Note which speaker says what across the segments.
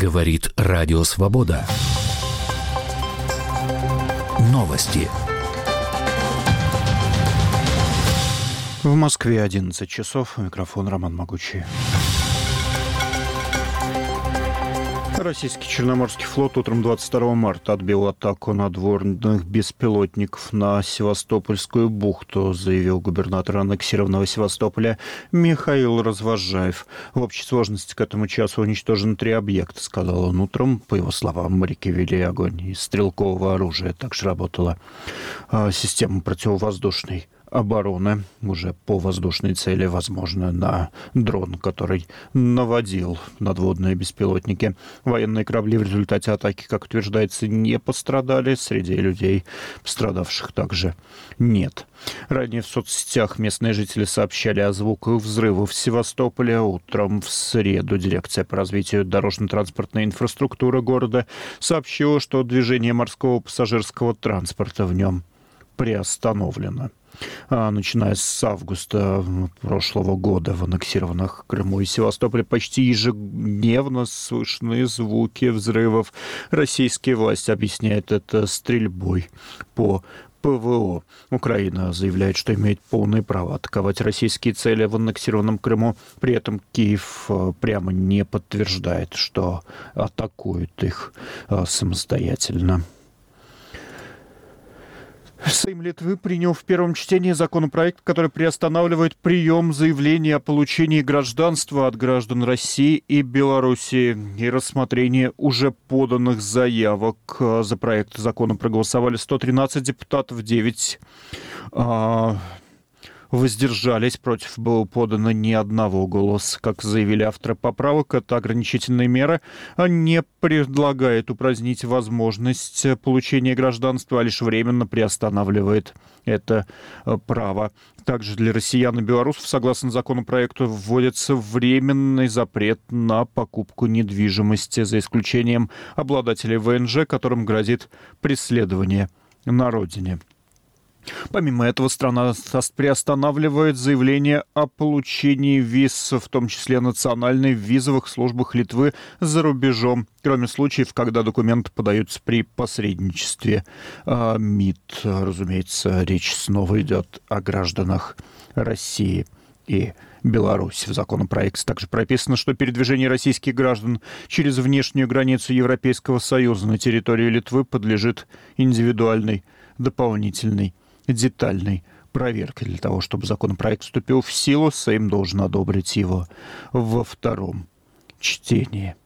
Speaker 1: Говорит Радио Свобода. Новости.
Speaker 2: В Москве 11 часов. Микрофон Роман Могучий. Российский Черноморский флот утром 22 марта отбил атаку надводных беспилотников на Севастопольскую бухту, заявил губернатор аннексированного Севастополя Михаил Развозжаев. В общей сложности к этому часу уничтожено 3 объекта, сказал он утром. По его словам, моряки вели огонь из стрелкового оружия. Также работала система противовоздушной обороны уже по воздушной цели, возможно, на дрон, который наводил надводные беспилотники. Военные корабли в результате атаки, как утверждается, не пострадали. Среди людей пострадавших также нет. Ранее в соцсетях местные жители сообщали о звуках взрывов в Севастополе. Утром в среду дирекция по развитию дорожно-транспортной инфраструктуры города сообщила, что движение морского пассажирского транспорта в нем приостановлено. Начиная с августа прошлого года в аннексированных Крыму и Севастополе почти ежедневно слышны звуки взрывов. Российские власти объясняют это стрельбой по ПВО. Украина заявляет, что имеет полное право атаковать российские цели в аннексированном Крыму. При этом Киев прямо не подтверждает, что атакует их самостоятельно. Сейм Литвы принял в первом чтении законопроект, который приостанавливает прием заявлений о получении гражданства от граждан России и Белоруссии и рассмотрение уже поданных заявок. За проект закона проголосовали 113 депутатов, 9 воздержались, против было подано ни одного голоса. Как заявили авторы поправок, это ограничительные меры не предлагает упразднить возможность получения гражданства, а лишь временно приостанавливает это право. Также для россиян и белорусов, согласно законопроекту, вводится временный запрет на покупку недвижимости, за исключением обладателей ВНЖ, которым грозит преследование на родине. Помимо этого, страна приостанавливает заявление о получении виз, в том числе национальной, в визовых службах Литвы за рубежом, кроме случаев, когда документы подаются при посредничестве МИД. Разумеется, речь снова идет о гражданах России и Беларуси. В законопроекте также прописано, что передвижение российских граждан через внешнюю границу Европейского Союза на территорию Литвы подлежит индивидуальной, дополнительной, детальной проверки. Для того, чтобы законопроект вступил в силу, Сейм должен одобрить его во втором чтении.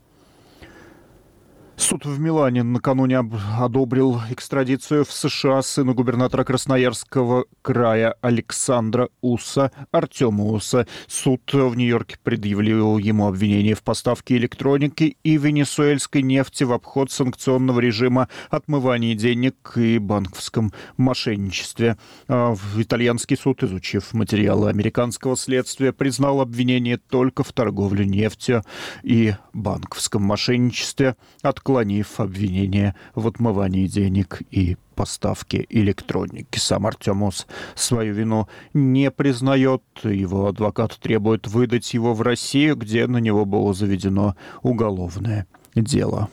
Speaker 2: Суд в Милане накануне одобрил экстрадицию в США сына губернатора Красноярского края Александра Уса, Артема Уса. Суд в Нью-Йорке предъявил ему обвинение в поставке электроники и венесуэльской нефти в обход санкционного режима, отмывании денег и банковском мошенничестве. Итальянский суд, изучив материалы американского следствия, признал обвинение только в торговле нефтью и банковском мошенничестве, отклонив обвинение в отмывании денег и поставке электроники. Сам Артем Ус свою вину не признает. Его адвокат требует выдать его в Россию, где на него было заведено уголовное дело.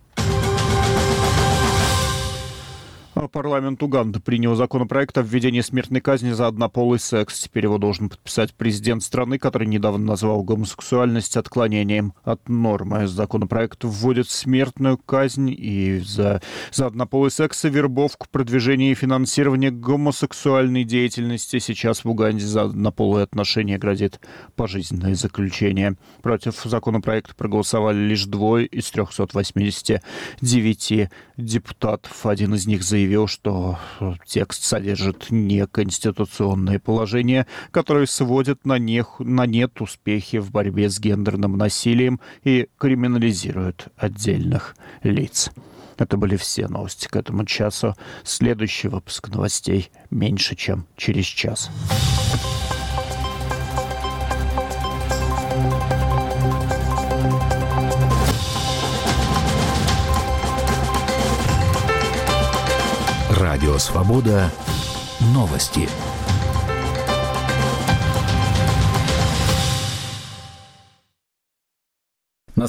Speaker 2: Парламент Уганды принял законопроект о введении смертной казни за однополый секс. Теперь его должен подписать президент страны, который недавно назвал гомосексуальность отклонением от нормы. Законопроект вводит смертную казнь и за однополый секс и вербовку, продвижение и финансирование гомосексуальной деятельности. Сейчас в Уганде за однополые отношения грозит пожизненное заключение. Против законопроекта проголосовали лишь 2 из 389 депутатов. Один из них заявил, что текст содержит неконституционные положения, которые сводят на нет успехи в борьбе с гендерным насилием и криминализируют отдельных лиц. Это были все новости к этому часу. Следующий выпуск новостей меньше, чем через час.
Speaker 1: Радио Свобода. Новости.